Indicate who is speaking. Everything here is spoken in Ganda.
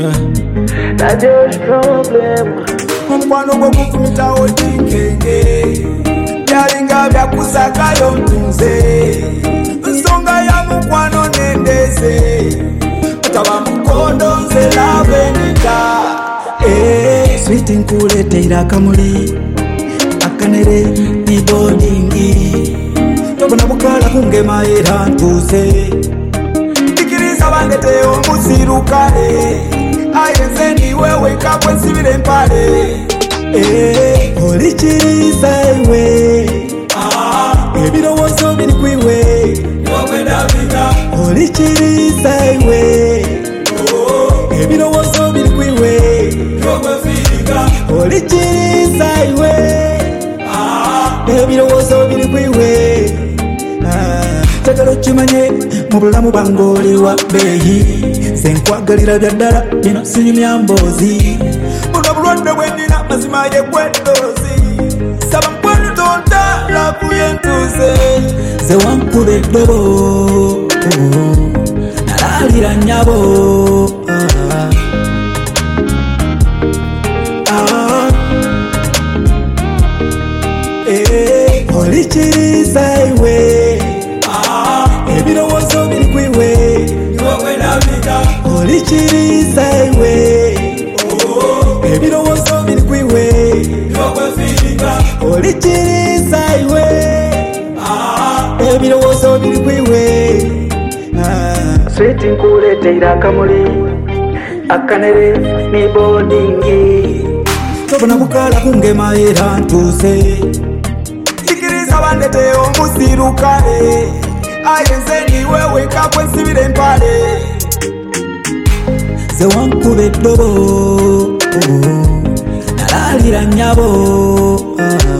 Speaker 1: That's your problem.
Speaker 2: Mkwano gwo kufumita odikenge Byalinga byakusakayo ntunze Nsonga ya mukwano nendeze Utaba mukondo nze lavenita Sweet nkuleteira akamuli Akanere ni bodingi Tobona bukala kungema era ntuze Tikiriza bandete omusirukale Ayenze ni wewe kapwe nsibire mpale Olichiriza iwe Ebirowoozo biri kwiwe Olichiriza iwe Ebirowoozo biri kwiwe Olichiriza iwe Ebirowoozo biri kwiwe Tegalo chimanye mubulamu bangoli wa behi Senkwagalira byaddala bino sinyumya mbozi Muno bulwadde bwendina mazima ye gweddoozi Saba mkwano tonda lavu yentuze Ze wankuba eddobo Nalalira nnyabo Olichiriza iwe Ebirowoozo biri kwiwe Olichiriza iwe Ebirowoozo biri kwiwe Olichiriza iwe Ebirowoozo biri kwiwe
Speaker 1: Sweet nkuleteira akamuli Akanere ni bodingi
Speaker 2: Tobona bukala kungema era ntuze Tikiriza bandete omusirukale Ayenze ni wewe kapwe nsibire mpale Ze wankuba eddobo Nalalira nnyabo